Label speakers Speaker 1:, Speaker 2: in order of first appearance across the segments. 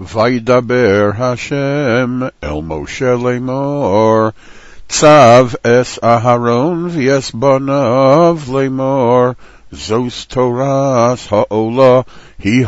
Speaker 1: Vaydaber Hashem el Moshe lemor, Tzav es Aharon v'es banav lemor, Zos Toras ha'olah, hi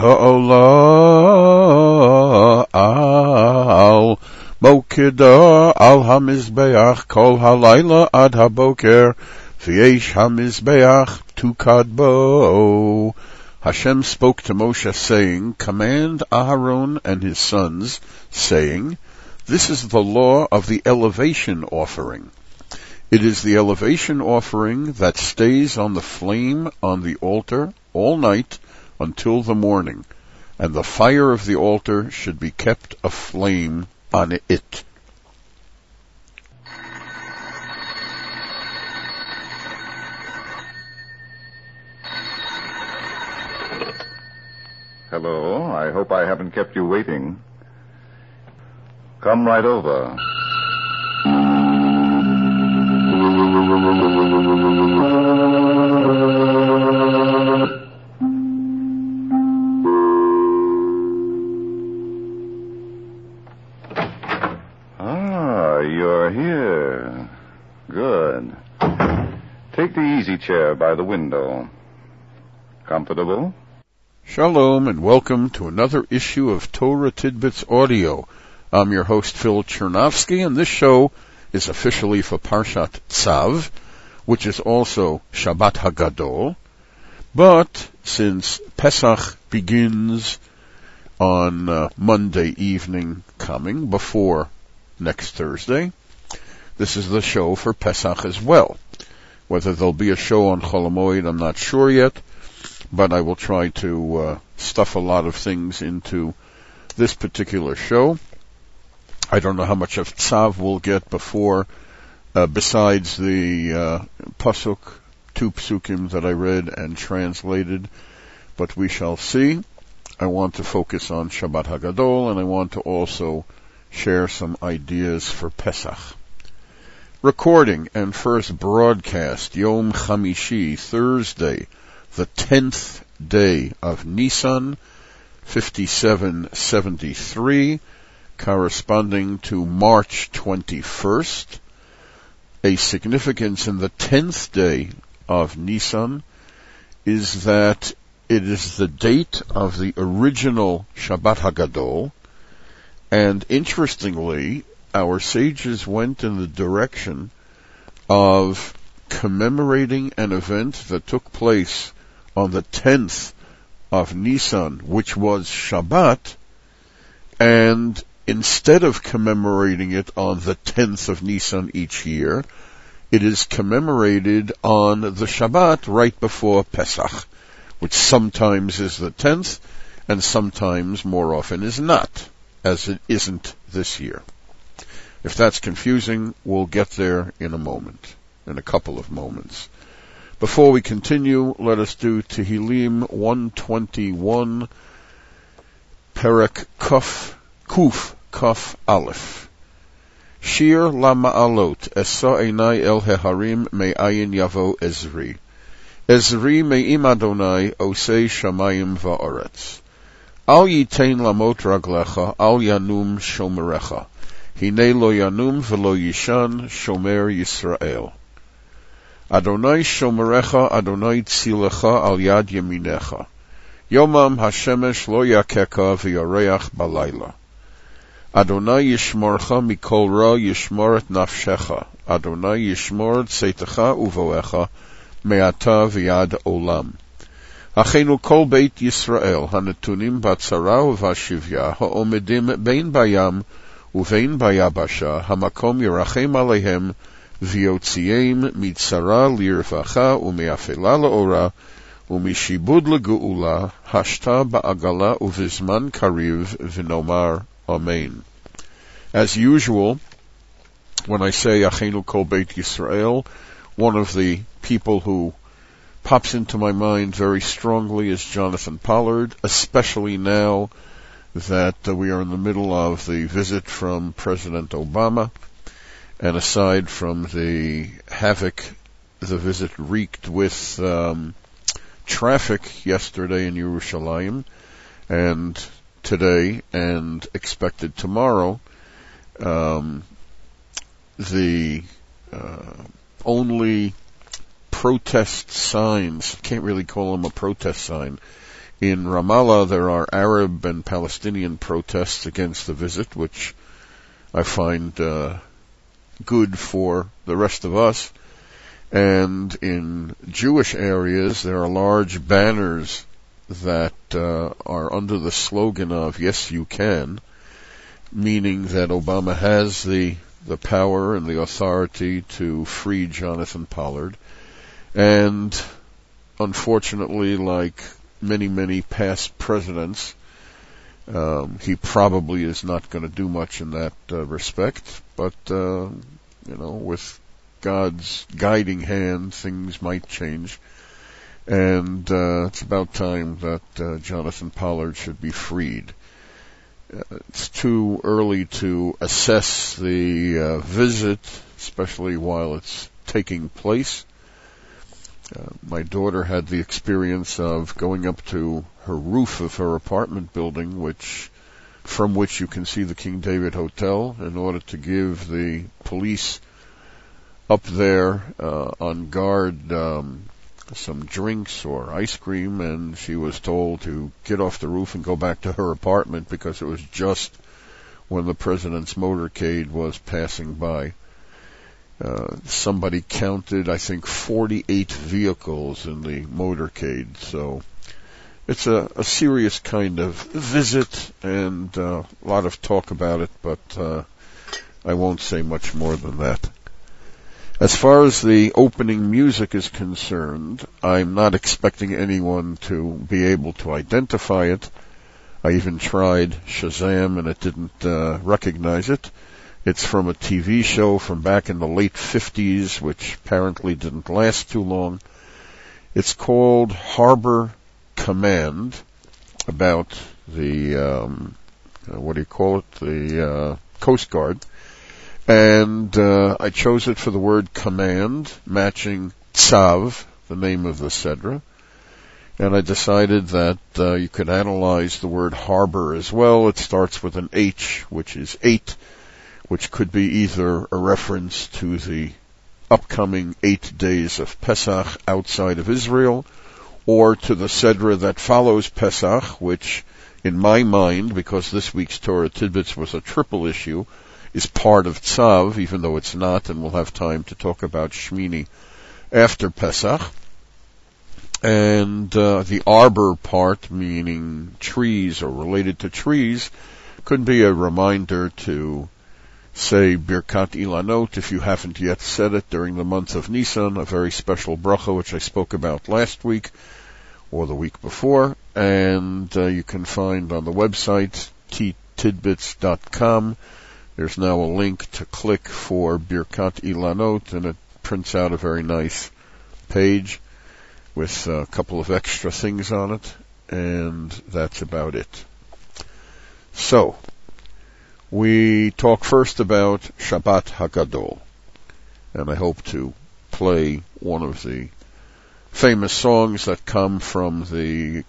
Speaker 1: ha'olah al Mokida al hamizbeach kol halayla ad haboker, v'yesh hamizbeach tukad bo. Hashem spoke to Moshe, saying, Command Aharon and his sons, saying, This is the law of the elevation offering. It is the elevation offering that stays on the flame on the altar all night until the morning, and the fire of the altar should be kept aflame on it.
Speaker 2: Hello, I hope I haven't kept you waiting. Come right over. Ah, you're here. Good. Take the easy chair by the window. Comfortable?
Speaker 1: Shalom and welcome to another issue of Torah Tidbits Audio. I'm your host Phil Chernovsky, and this show is officially for Parshat Tzav, which is also Shabbat Hagadol. But since Pesach begins on Monday evening coming, before next Thursday, this is the show for Pesach as well. Whether there'll be a show on Chol HaMoed, I'm not sure yet, but I will try to stuff a lot of things into this particular show. I don't know how much of Tzav we'll get before, besides the pasuk, 2 psukim that I read and translated, but we shall see. I want to focus on Shabbat Hagadol, and I want to also share some ideas for Pesach. Recording and first broadcast, Yom Chamishi, Thursday, the 10th day of Nisan, 5773, corresponding to March 21st. A significance in the 10th day of Nisan is that it is the date of the original Shabbat Hagadol, and interestingly, our sages went in the direction of commemorating an event that took place on the 10th of Nisan, which was Shabbat, and instead of commemorating it on the 10th of Nisan each year, it is commemorated on the Shabbat right before Pesach, which sometimes is the 10th, and sometimes, more often, is not, as it isn't this year. If that's confusing, we'll get there in a couple of moments. Before we continue, let us do Tehillim 121, Perek Kuf Kaf Aleph. Shir Lama'alot, Esa Einai El Heharim Me'ayin Yavo Ezri. Ezri Me'im Adonai Osei Shamayim Va'aretz. Al Yitein Lamot Raglecha, Al Yanum Shomerecha. Hine Lo Yanum Velo Yishan Shomer Yisrael. Adonai Shomerecha, Adonai Tzilecha Al Yad Yeminecha. Yomam Hashemesh Lo Yakeka V'Yareach Balayla. Adonai Yishmorcha Mikol Ra Yishmor et Nafshecha. Adonai Yishmor Tzeitecha Uvoecha Me'ata V'Yad Olam. Achenu Kol Beit Yisrael Hanetunim Batzara Uvashivya Ha'omedim Bein Bayam Uvein Bayabasha Hamakom Yerachem Alehem V'Yotziim Mitzara Lirvacha Ume'afela La'ora Umishibud L'Geula Hashta Ba'agala Uvizman Kariv V'Nomar Amen. As usual, when I say Achenu Kol Beit Yisrael, one of the people who pops into my mind very strongly is Jonathan Pollard, especially now that we are in the middle of the visit from President Obama, and aside from the havoc the visit wreaked with traffic yesterday in Yerushalayim, and today and expected tomorrow. The only protest signs, can't really call them a protest sign. In Ramallah, there are Arab and Palestinian protests against the visit, which I find good for the rest of us. And in Jewish areas, there are large banners that are under the slogan of "Yes, you can," meaning that Obama has the power and the authority to free Jonathan Pollard. And unfortunately, like many, many past presidents, he probably is not going to do much in that respect. But, with God's guiding hand, things might change. And it's about time that Jonathan Pollard should be freed. It's too early to assess the visit, especially while it's taking place. My daughter had the experience of going up to her roof of her apartment building, from which you can see the King David Hotel, in order to give the police up there on guard some drinks or ice cream, and she was told to get off the roof and go back to her apartment because it was just when the president's motorcade was passing by. Somebody counted, I think, 48 vehicles in the motorcade. So it's a serious kind of visit, and a lot of talk about it, but I won't say much more than that. As far as the opening music is concerned, I'm not expecting anyone to be able to identify it. I even tried Shazam, and it didn't recognize it. It's from a TV show from back in the late 50s, which apparently didn't last too long. It's called Harbor Command, about the, the Coast Guard. And I chose it for the word command, matching Tzav, the name of the Sedra. And I decided that you could analyze the word harbor as well. It starts with an H, which is 8, which could be either a reference to the upcoming 8 days of Pesach outside of Israel, or to the Sedra that follows Pesach, which, in my mind, because this week's Torah Tidbits was a triple issue, is part of Tzav, even though it's not, and we'll have time to talk about Shmini after Pesach. And the arbor part, meaning trees or related to trees, could be a reminder to say Birkat Ilanot if you haven't yet said it during the month of Nisan, a very special bracha which I spoke about last week or the week before, and you can find on the website ttidbits.com. There's now a link to click for Birkat Ilanot, and it prints out a very nice page with a couple of extra things on it, and that's about it. So, we talk first about Shabbat HaGadol, and I hope to play one of the famous songs that comes from the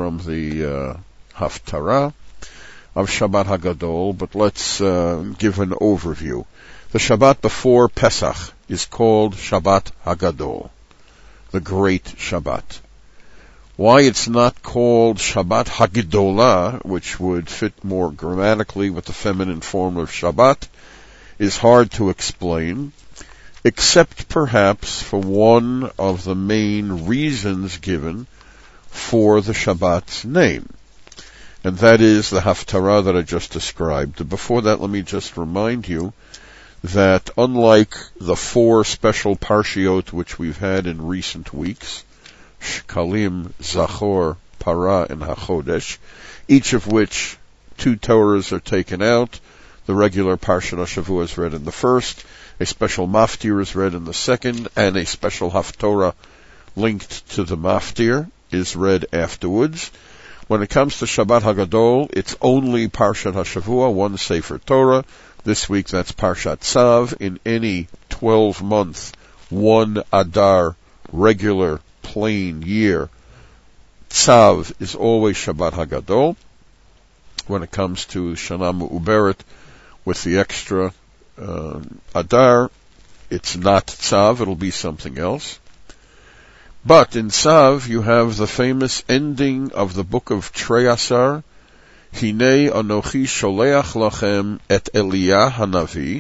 Speaker 1: Haftarah of Shabbat HaGadol, but let's give an overview. The Shabbat before Pesach is called Shabbat HaGadol, the Great Shabbat. Why it's not called Shabbat HaGedolah, which would fit more grammatically with the feminine form of Shabbat, is hard to explain, except perhaps for one of the main reasons given for the Shabbat's name. And that is the Haftarah that I just described. Before that, let me just remind you that unlike the 4 special parshiot which we've had in recent weeks, Shkalim, Zachor, Parah, and HaChodesh, each of which 2 Torahs are taken out, the regular Parshat HaShavua is read in the first, a special Maftir is read in the second, and a special Haftorah linked to the Maftir is read afterwards. When it comes to Shabbat HaGadol, it's only Parshat HaShavua, 1 Sefer Torah. This week that's Parshat Tzav. In any 12-month, 1 Adar, regular, plain year, Tzav is always Shabbat HaGadol. when it comes to Shana Me'uberet with the extra Adar, it's not Tzav, it'll be something else. But in Tzav, you have the famous ending of the book of Trei Asar, Hinei Anochi Sholeach Lachem et Eliyah Hanavi.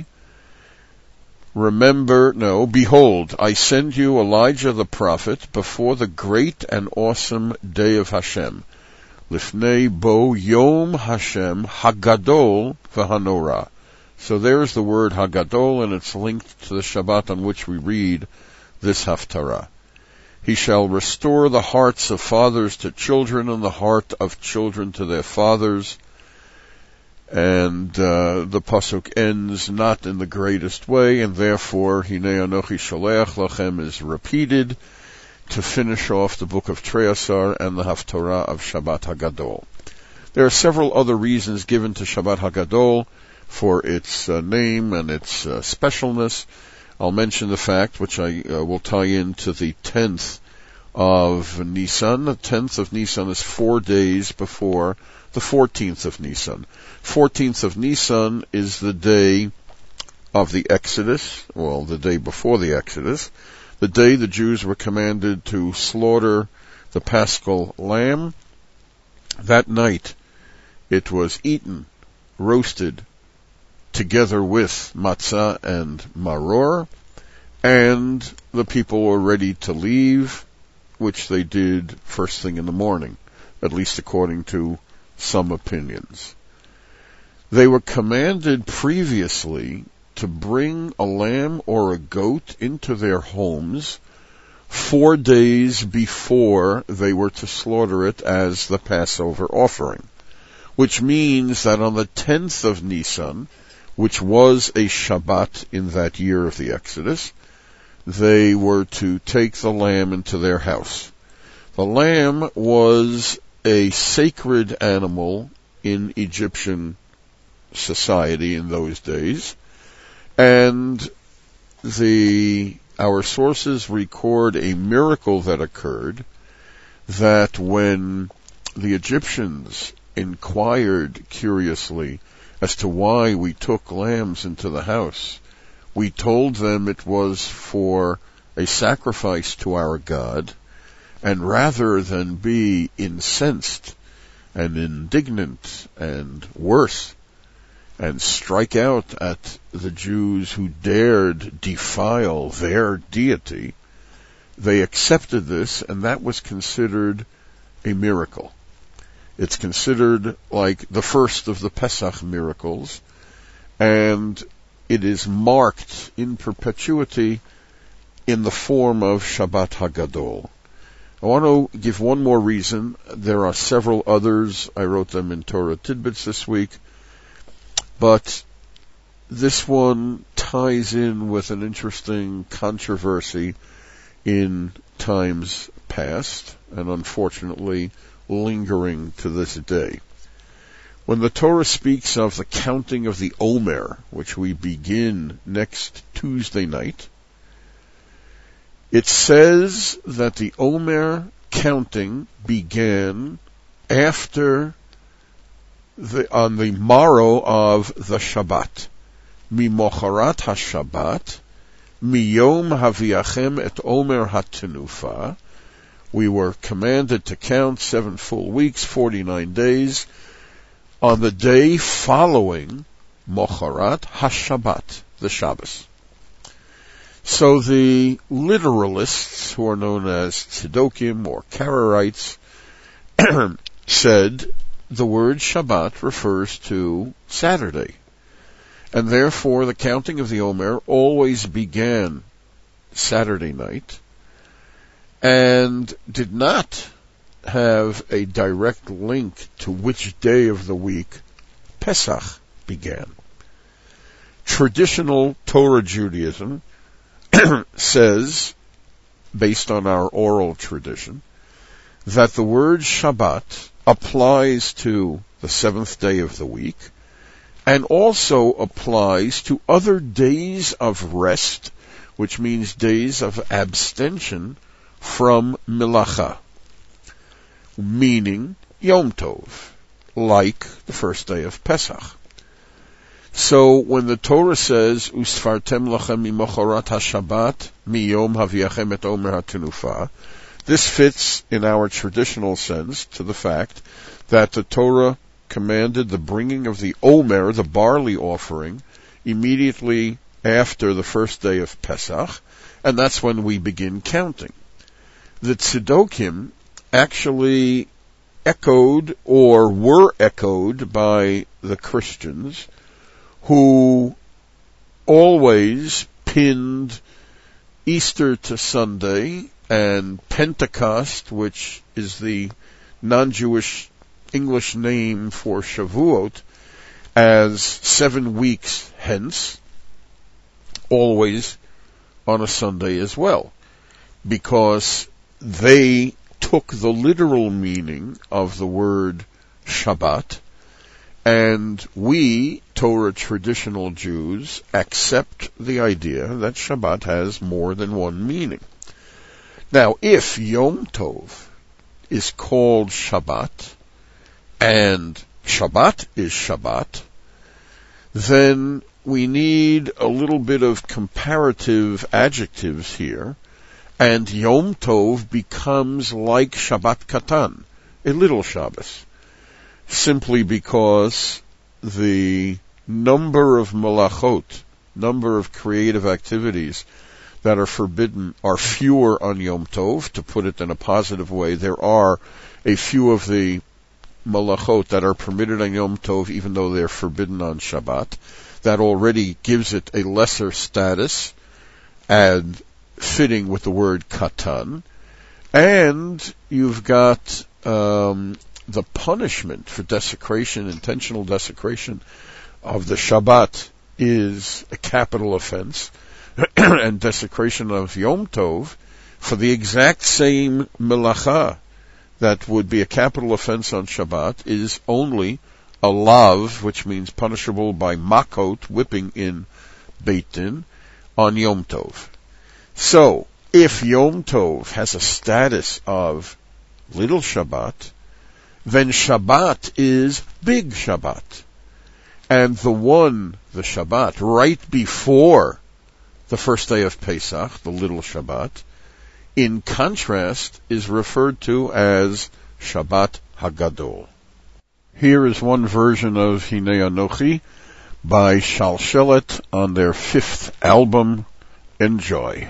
Speaker 1: Behold, I send you Elijah the prophet before the great and awesome day of Hashem. Lifnei bo Yom Hashem Hagadol v'Hanora. So there's the word Hagadol, and it's linked to the Shabbat on which we read this Haftarah. He shall restore the hearts of fathers to children and the heart of children to their fathers. And the pasuk ends not in the greatest way, and therefore Hinei Anochi Sholeach Lachem is repeated to finish off the book of Trei Asar and the Haftarah of Shabbat Hagadol. There are several other reasons given to Shabbat Hagadol for its name and its specialness. I'll mention the fact, which I will tie into the 10th of Nisan. The 10th of Nisan is 4 days before the 14th of Nisan. 14th of Nisan is the day of the Exodus, well, the day before the Exodus, the day the Jews were commanded to slaughter the Paschal lamb. That night it was eaten, roasted, together with matzah and maror, and the people were ready to leave, which they did first thing in the morning, at least according to some opinions. They were commanded previously to bring a lamb or a goat into their homes 4 days before they were to slaughter it as the Passover offering, which means that on the 10th of Nisan, which was a Shabbat in that year of the Exodus, they were to take the lamb into their house. The lamb was a sacred animal in Egyptian society in those days, and our sources record a miracle that occurred, that when the Egyptians inquired curiously as to why we took lambs into the house, we told them it was for a sacrifice to our God, and rather than be incensed and indignant and worse, and strike out at the Jews who dared defile their deity, they accepted this, and that was considered a miracle. It's considered like the first of the Pesach miracles, and it is marked in perpetuity in the form of Shabbat Hagadol. I want to give one more reason. There are several others. I wrote them in Torah Tidbits this week, but this one ties in with an interesting controversy in times past, and unfortunately lingering to this day. When the Torah speaks of the counting of the Omer, which we begin next Tuesday night, it says that the Omer counting began on the morrow of the Shabbat. Mimocharat HaShabbat, miyom haviachem et Omer HaTenufa. We were commanded to count 7 full weeks, 49 days, on the day following Mocharat HaShabbat, the Shabbos. So the literalists, who are known as Tzedokim or Karaites, said the word Shabbat refers to Saturday, and therefore the counting of the Omer always began Saturday night, and did not have a direct link to which day of the week Pesach began. Traditional Torah Judaism says, based on our oral tradition, that the word Shabbat applies to the 7th day of the week, and also applies to other days of rest, which means days of abstention from Melacha, meaning Yom Tov, like the first day of Pesach. So when the Torah says, Usfartem lachem mimochorat haShabbat miyom haviachem et omer ha'tenufa, this fits in our traditional sense to the fact that the Torah commanded the bringing of the omer, the barley offering, immediately after the first day of Pesach, and that's when we begin counting. The Tzedokim actually echoed or were echoed by the Christians, who always pinned Easter to Sunday and Pentecost, which is the non-Jewish English name for Shavuot, as 7 weeks hence, always on a Sunday as well, because they took the literal meaning of the word Shabbat, and we, Torah traditional Jews, accept the idea that Shabbat has more than one meaning. Now, if Yom Tov is called Shabbat, and Shabbat is Shabbat, then we need a little bit of comparative adjectives here, and Yom Tov becomes like Shabbat Katan, a little Shabbos, simply because the number of malachot, number of creative activities that are forbidden are fewer on Yom Tov. To put it in a positive way, there are a few of the malachot that are permitted on Yom Tov, even though they're forbidden on Shabbat. That already gives it a lesser status, and fitting with the word katan. And you've got the punishment for desecration, intentional desecration of the Shabbat is a capital offense, and desecration of Yom Tov for the exact same melacha that would be a capital offense on Shabbat is only a lav, which means punishable by makot, whipping in Beit Din, on Yom Tov. So, if Yom Tov has a status of little Shabbat, then Shabbat is big Shabbat. And the Shabbat, right before the first day of Pesach, the little Shabbat, in contrast, is referred to as Shabbat Hagadol. Here is one version of Hinei Anochi by Shalshelet on their 5th album. Enjoy.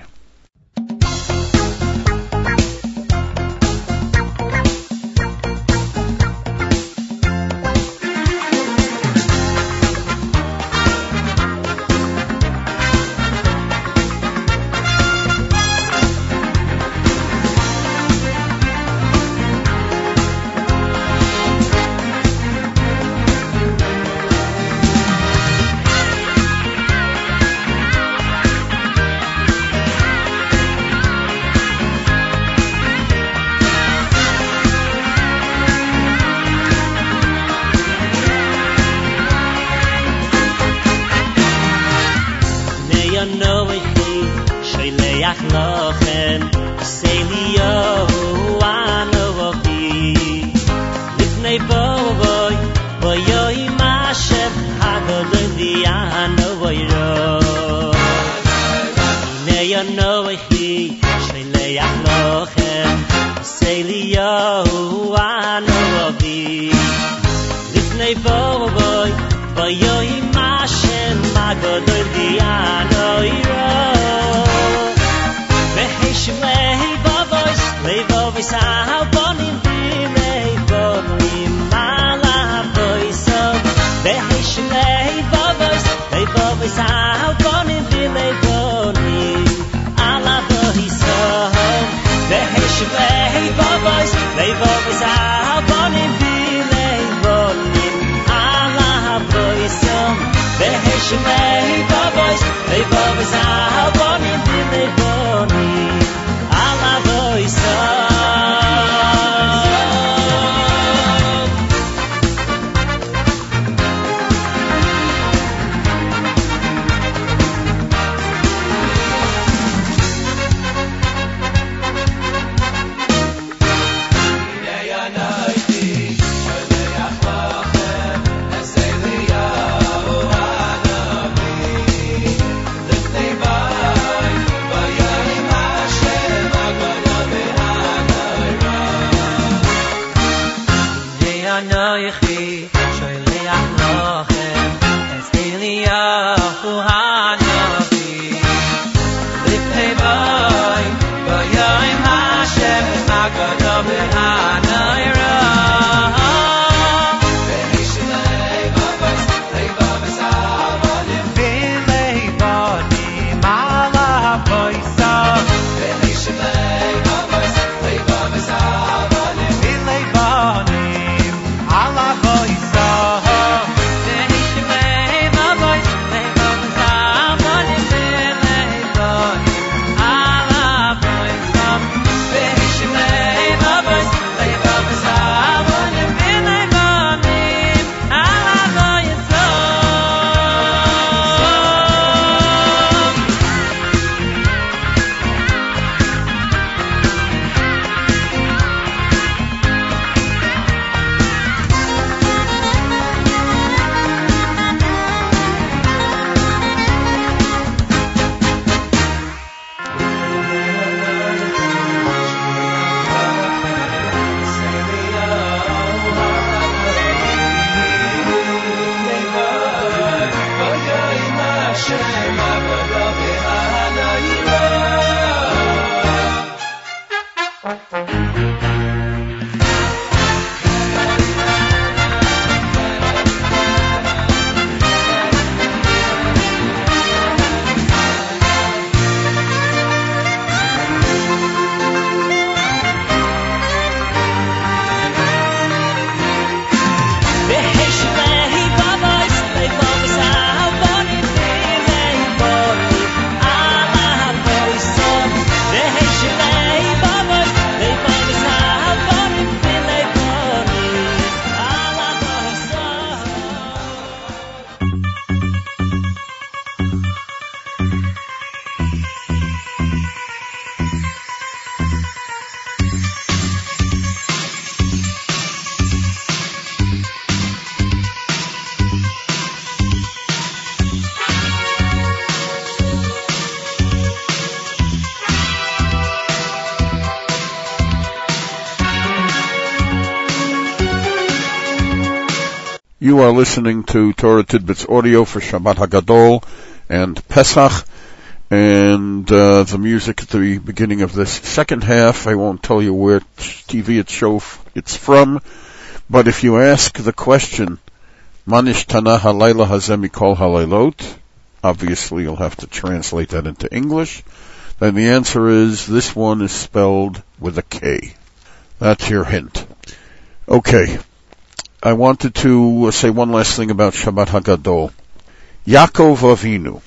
Speaker 1: You are listening to Torah Tidbits Audio for Shabbat Hagadol and Pesach, and the music at the beginning of this second half. I won't tell you where TV it's from, but if you ask the question, Manish Tanah Halayla Hazeh Mikol Halaylot, obviously you'll have to translate that into English, then the answer is this one is spelled with a K. That's your hint. Okay. I wanted to say one last thing about Shabbat Hagadol. Yaakov Avinu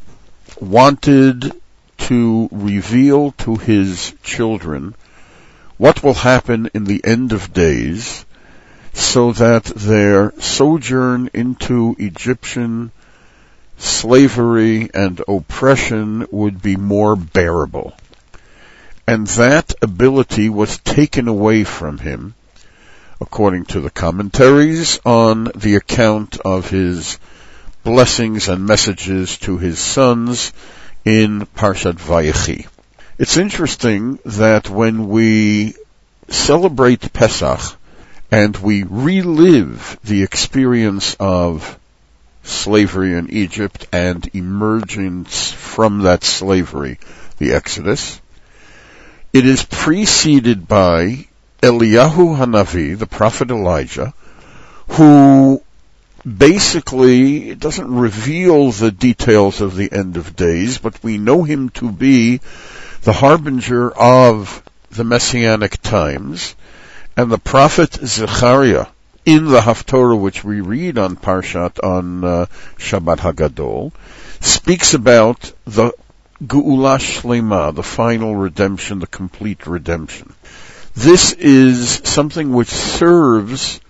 Speaker 1: wanted to reveal to his children what will happen in the end of days so that their sojourn into Egyptian slavery and oppression would be more bearable. And that ability was taken away from him, according to the commentaries on the account of his blessings and messages to his sons in Parshat Vayechi. It's interesting that when we celebrate Pesach and we relive the experience of slavery in Egypt and emergence from that slavery, the Exodus, it is preceded by Eliyahu Hanavi, the prophet Elijah, who basically doesn't reveal the details of the end of days, but we know him to be the harbinger of the Messianic times. And the prophet Zechariah, in the Haftorah which we read on Parshat, on Shabbat Hagadol, speaks about the Geula Shlema, the final redemption, the complete redemption. This is something which serves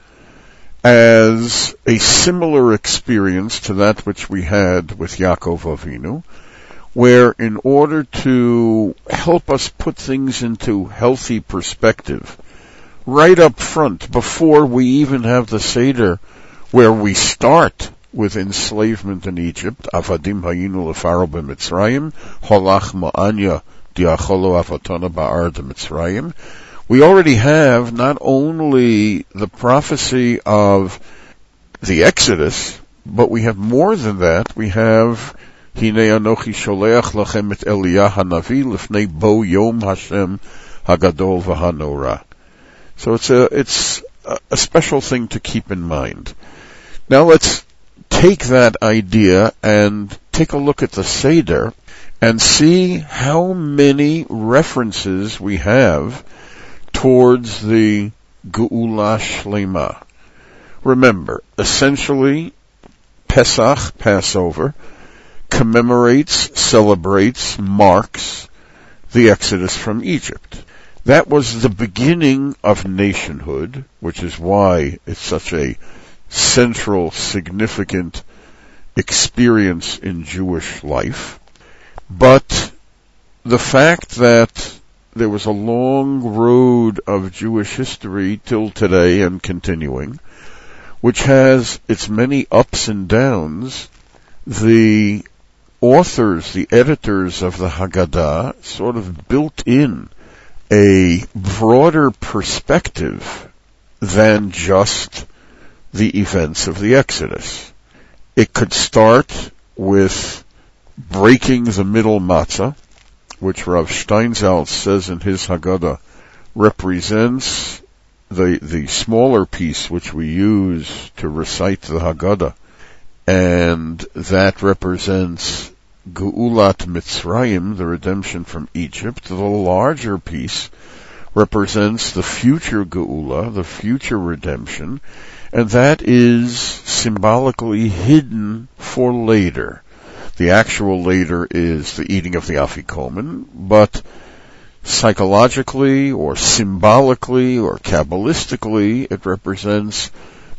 Speaker 1: as a similar experience to that which we had with Yaakov Avinu, where in order to help us put things into healthy perspective, right up front, before we even have the Seder, where we start with enslavement in Egypt, Avadim hayinu lefaro b'Mitzrayim, holach ma'anya diacholo avatona ba'ar de Mitzrayim, we already have not only the prophecy of the Exodus, but we have more than that. We have Hinei Anochi Sholeach Lachem et Eliyah Hanavi Lifnei Bo Yom Hashem Hagadol V'Hanora. So it's a special thing to keep in mind. Now let's take that idea and take a look at the Seder and see how many references we have towards the Geula Shlema. Remember, essentially, Pesach, Passover, commemorates, celebrates, marks the Exodus from Egypt. That was the beginning of nationhood, which is why it's such a central, significant experience in Jewish life. But the fact that there was a long road of Jewish history till today and continuing, which has its many ups and downs, the authors, the editors of the Haggadah sort of built in a broader perspective than just the events of the Exodus. It could start with breaking the middle matzah, which Rav Steinsaltz says in his Haggadah represents the smaller piece which we use to recite the Haggadah, and that represents Geulat Mitzrayim, the redemption from Egypt. The larger piece represents the future Geula, the future redemption, and that is symbolically hidden for later. The actual later is the eating of the Afikomen, but psychologically or symbolically or Kabbalistically, it represents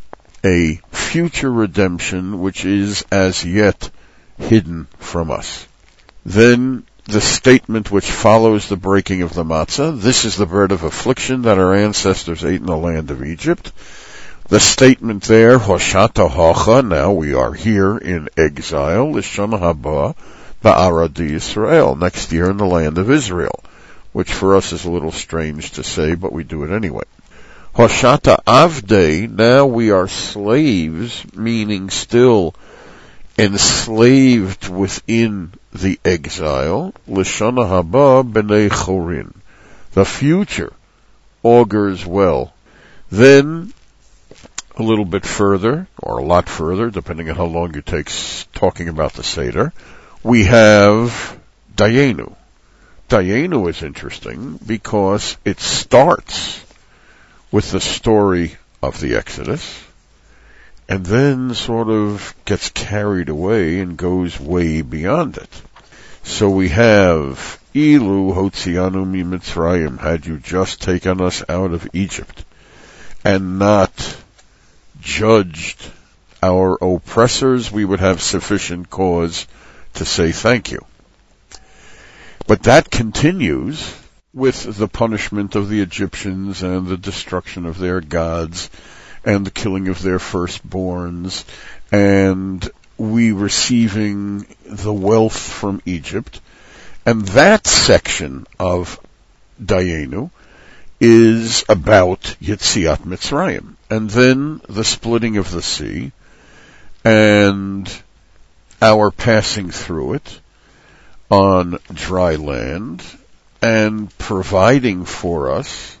Speaker 1: a future redemption which is as yet hidden from us. Then the statement which follows the breaking of the matzah, this is the bread of affliction that our ancestors ate in the land of Egypt. The statement there, Hoshata Hacha, now we are here in exile, Lishana Haba, Ba'ara Israel, next year in the land of Israel, which for us is a little strange to say, but we do it anyway. Hoshata Avdei, now we are slaves, meaning still enslaved within the exile. L'shana haba b'nei chorin. The future augurs well. Then, a little bit further, or a lot further, depending on how long it takes talking about the Seder, we have Dayenu. Dayenu is interesting because it starts with the story of the Exodus, and then sort of gets carried away and goes way beyond it. So we have, Ilu Hotzianu mi Mitzrayim, had you just taken us out of Egypt, and not judged our oppressors, we would have sufficient cause to say thank you. But that continues with the punishment of the Egyptians and the destruction of their gods and the killing of their firstborns and we receiving the wealth from Egypt. And that section of Dayenu is about Yetziat Mitzrayim. And then the splitting of the sea and our passing through it on dry land and providing for us.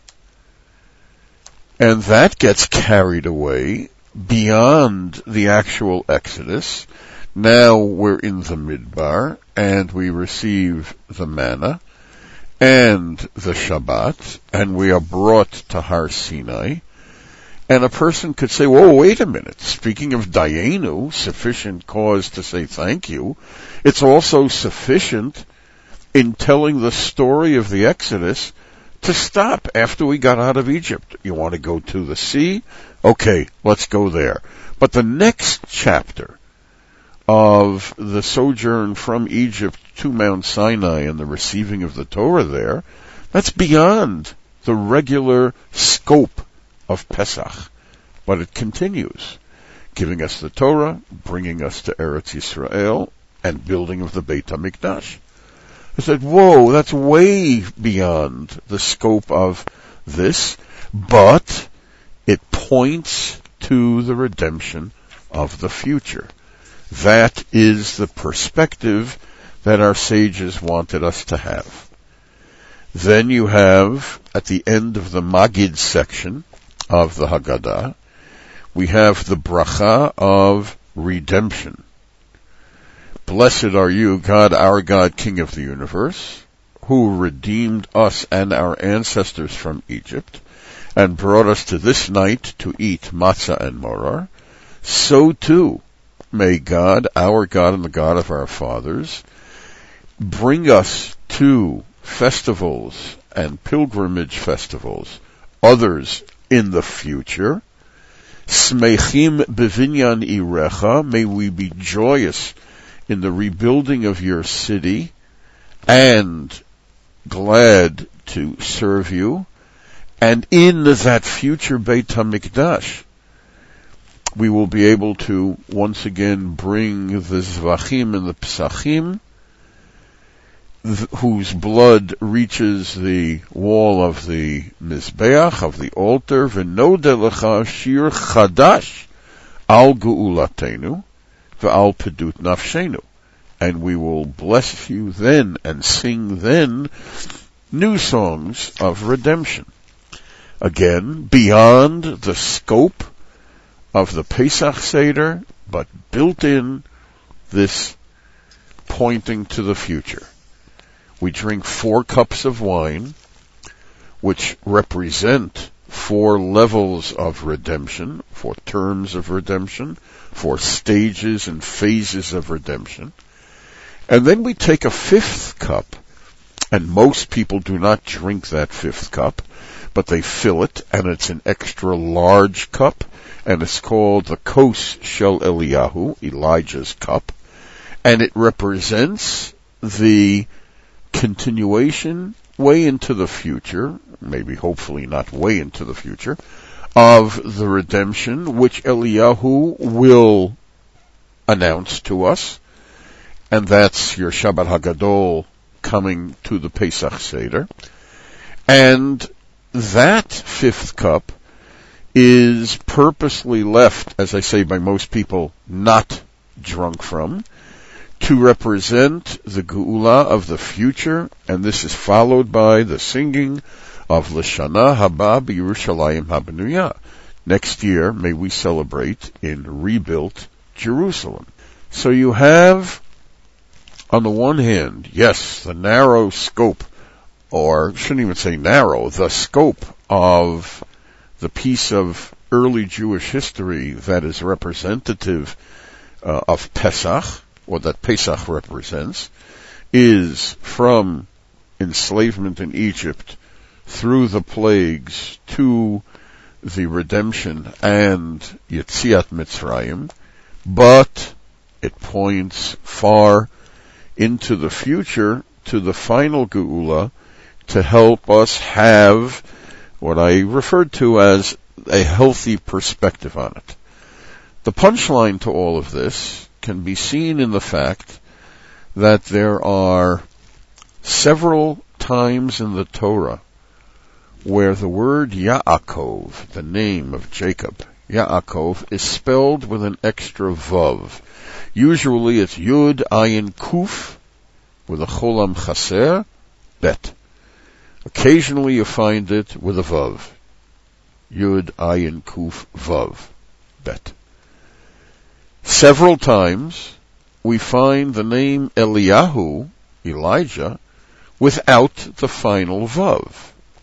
Speaker 1: And that gets carried away beyond the actual Exodus. Now we're in the Midbar and we receive the manna and the Shabbat, and we are brought to Har Sinai. And a person could say, whoa, wait a minute. Speaking of Dayenu, sufficient cause to say thank you, it's also sufficient in telling the story of the Exodus to stop after we got out of Egypt. You want to go to the sea? Okay, let's go there. But the next chapter of the sojourn from Egypt to Mount Sinai and the receiving of the Torah there, that's beyond the regular scope of Pesach. But it continues, giving us the Torah, bringing us to Eretz Yisrael, and building of the Beit HaMikdash. I said, whoa, that's way beyond the scope of this, but it points to the redemption of the future. That is the perspective that our sages wanted us to have. Then you have, at the end of the Magid section of the Haggadah, we have the bracha of redemption. Blessed are you, God, our God, King of the universe, who redeemed us and our ancestors from Egypt, and brought us to this night to eat matzah and maror. So too may God, our God and the God of our fathers, bring us to festivals and pilgrimage festivals, others in the future. Smechim bevinyan irecha, may we be joyous in the rebuilding of your city and glad to serve you. And in that future Beit HaMikdash, we will be able to once again bring the Zvachim and the Psachim, whose blood reaches the wall of the Mizbeach, of the altar, V'nodeh lecha shir chadash al ge'ulatenu, ve'al pedut nafshenu. And we will bless you then and sing then new songs of redemption. Again, beyond the scope of the Pesach Seder, but built in this pointing to the future. We drink 4 cups of wine, which represent 4 levels of redemption, 4 terms of redemption, 4 stages and phases of redemption. And then we take a 5th cup, and most people do not drink that 5th cup, but they fill it, and it's an extra large cup, and it's called the Kos Shel Eliyahu, Elijah's cup, and it represents the continuation way into the future, maybe hopefully not way into the future, of the redemption which Eliyahu will announce to us, and that's your Shabbat HaGadol coming to the Pesach Seder. And that 5th cup is purposely left, as I say, by most people, not drunk from, to represent the Geula of the future, and this is followed by the singing of L'Shana Haba B'Yerushalayim HaBenuya. Next year, may we celebrate in rebuilt Jerusalem. So you have, on the one hand, yes, the narrow scope, or shouldn't even say narrow, the scope of the piece of early Jewish history that is representative of Pesach, or that Pesach represents, is from enslavement in Egypt through the plagues to the redemption and Yetziat Mitzrayim, but it points far into the future to the final Geula to help us have what I referred to as a healthy perspective on it. The punchline to all of this can be seen in the fact that there are several times in the Torah where the word Yaakov, the name of Jacob, Yaakov, is spelled with an extra vav. Usually it's Yud Ayin Kuf with a cholam chaser, bet. Occasionally you find it with a vav. Yud Ayin Kuf vav, bet. Several times we find the name Eliyahu, Elijah, without the final vav.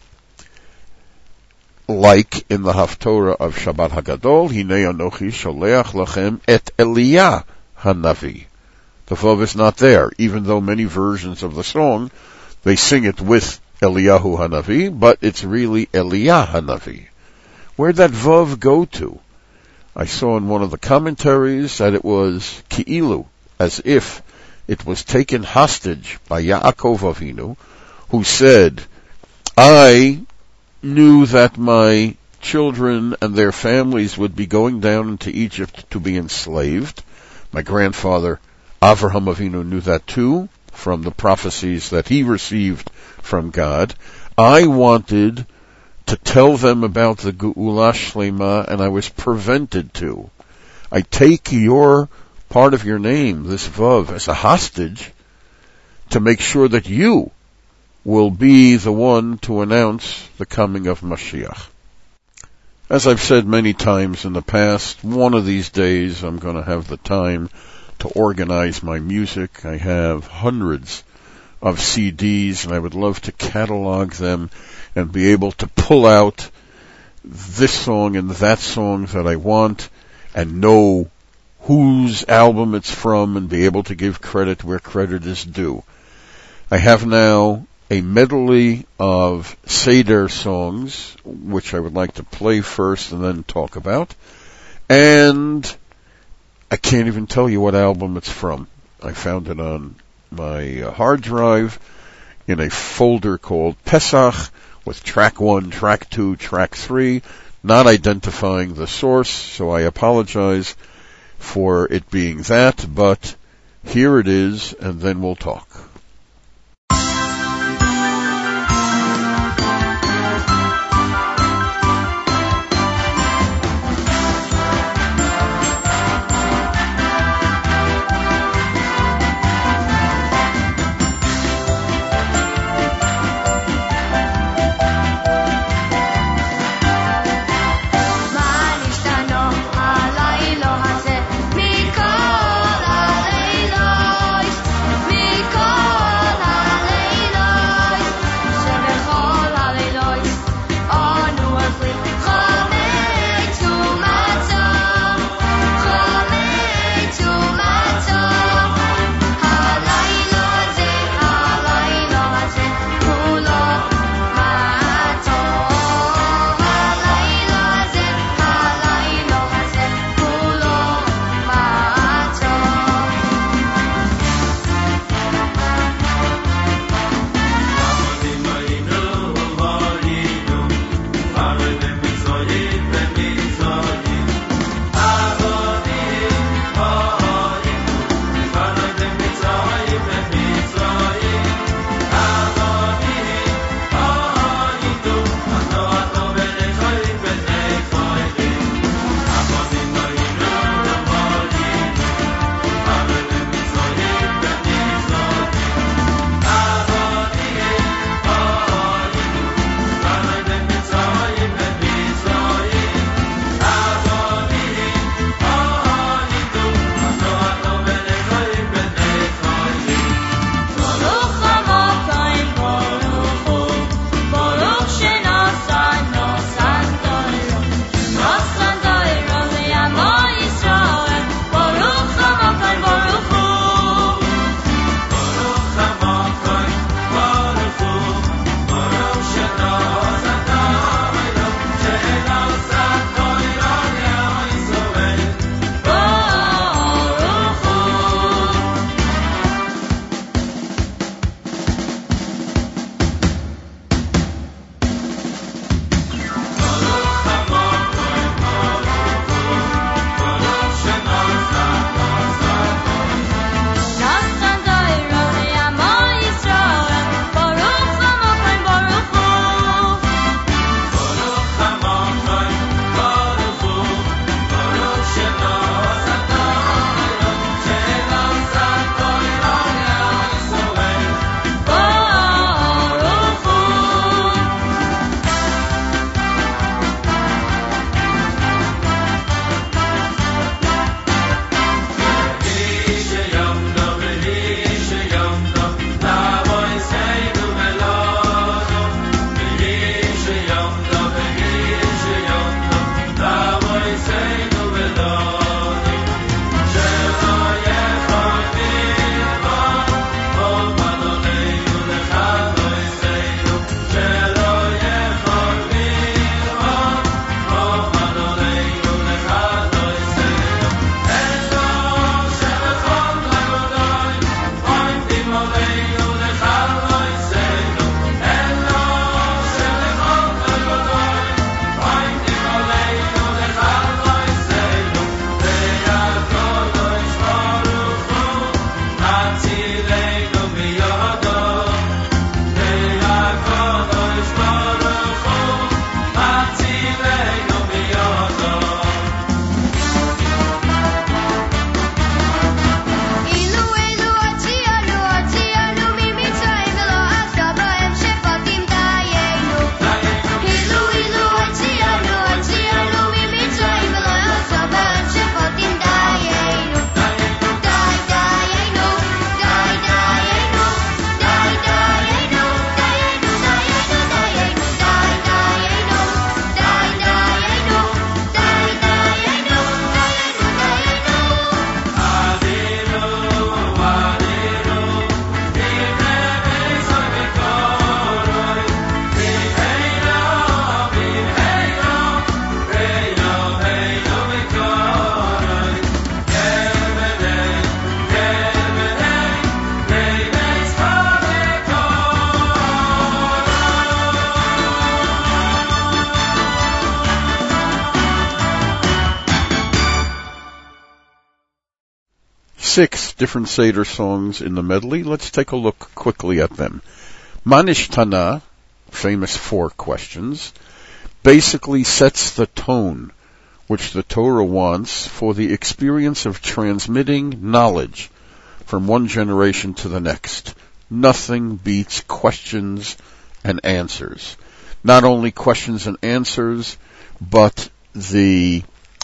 Speaker 1: Like in the Haftorah of Shabbat Hagadol, Hinei Anochi Sholeach Lachem et Eliyah Hanavi. The vav is not there, even though many versions of the song, they sing it with Eliyahu Hanavi, but it's really Eliyah Hanavi. Where'd that vav go to? I saw in one of the commentaries that it was Ki'ilu, as if it was taken hostage by Yaakov Avinu, who said, I knew that my children and their families would be going down into Egypt to be enslaved. My grandfather Avraham Avinu knew that too, from the prophecies that he received from God. I wanted to tell them about the Geula Shlema, and I was prevented to. I take your part of your name, this Vav, as a hostage to make sure that you will be the one to announce the coming of Mashiach. As I've said many times in the past, one of these days I'm going to have the time to organize my music. I have hundreds of CDs, and I would love to catalog them and be able to pull out this song and that song that I want and know whose album it's from and be able to give credit where credit is due. I have now a medley of Seder songs, which I would like to play first and then talk about. And I can't even tell you what album it's from. I found it on my hard drive in a folder called Pesach with track 1, track 2, track 3, not identifying the source, so I apologize for it being that, but here it is, and then we'll talk.
Speaker 3: Because
Speaker 1: 6 different Seder songs in the medley. Let's take a look quickly at them. Ma Nishtana, famous 4 questions, basically sets the tone which the Torah wants for the experience of transmitting knowledge from one generation to the next. Nothing beats questions and answers. Not only questions and answers, but the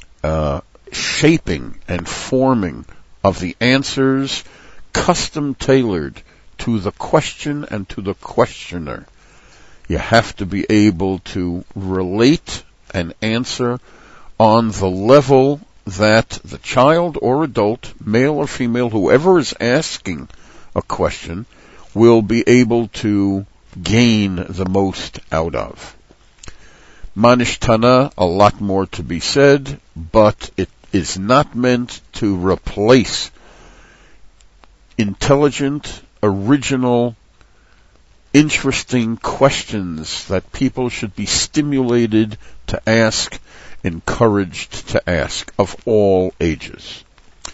Speaker 1: shaping and forming of the answers, custom tailored to the question and to the questioner. You have to be able to relate and answer on the level that the child or adult, male or female, whoever is asking a question, will be able to gain the most out of. Ma Nishtana, a lot more to be said, but it is not meant to replace intelligent, original, interesting questions that people should be stimulated to ask, encouraged to ask, of all ages.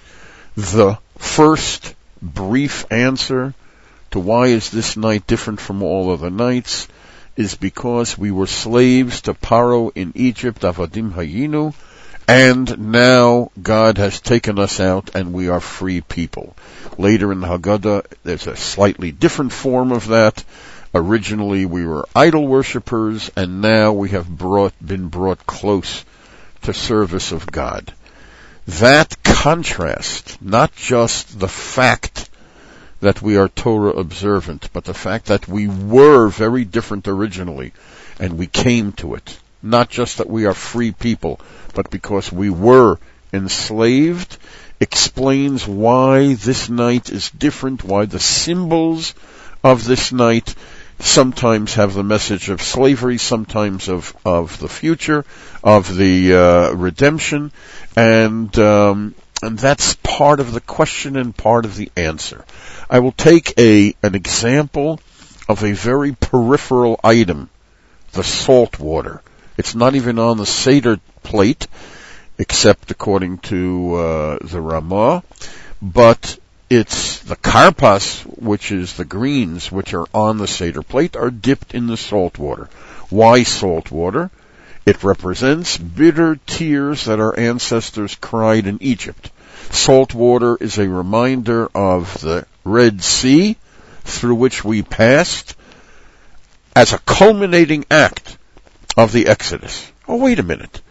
Speaker 1: The first brief answer to why is this night different from all other nights is because we were slaves to Paro in Egypt, Avadim Hayinu, and now God has taken us out and we are free people. Later in the Haggadah, there's a slightly different form of that. Originally we were idol worshippers, and now we have been brought close to service of God. That contrast, not just the fact that we are Torah observant, but the fact that we were very different originally, and we came to it. Not just that we are free people, but because we were enslaved, explains why this night is different, why the symbols of this night sometimes have the message of slavery, sometimes of the future, of the redemption, and that's part of the question and part of the answer. I will take an example of a very peripheral item, the salt water. It's not even on the Seder plate, except according to the Ramah, but it's the karpas, which is the greens, which are on the Seder plate, are dipped in the salt water. Why salt water? It represents bitter tears that our ancestors cried in Egypt. Salt water is a reminder of the Red Sea through which we passed as a culminating act of the Exodus. Oh, wait a minute.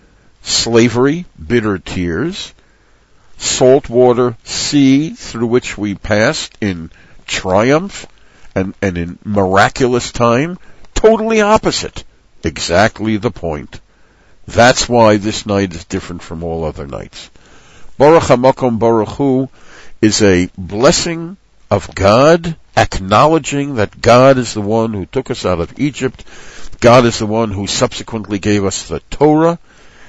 Speaker 1: Slavery, bitter tears, salt water, sea through which we passed in triumph and in miraculous time, totally opposite. Exactly the point. That's why this night is different from all other nights. Baruch HaMakom Baruch Hu is a blessing of God, acknowledging that God is the one who took us out of Egypt, God is the one who subsequently gave us the Torah,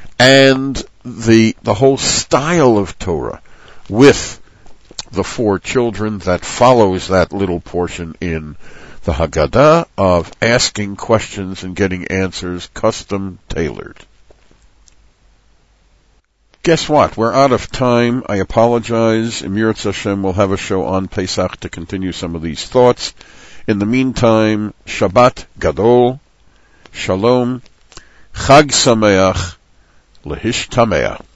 Speaker 1: and the whole style of Torah with the 4 children that follows that little portion in the Haggadah of asking questions and getting answers custom tailored. Guess what? We're out of time. I apologize. Emir Hashem will have a show on Pesach to continue some of these thoughts. In the meantime, Shabbat Gadol, Shalom, Chag Sameach, Lehishtameach.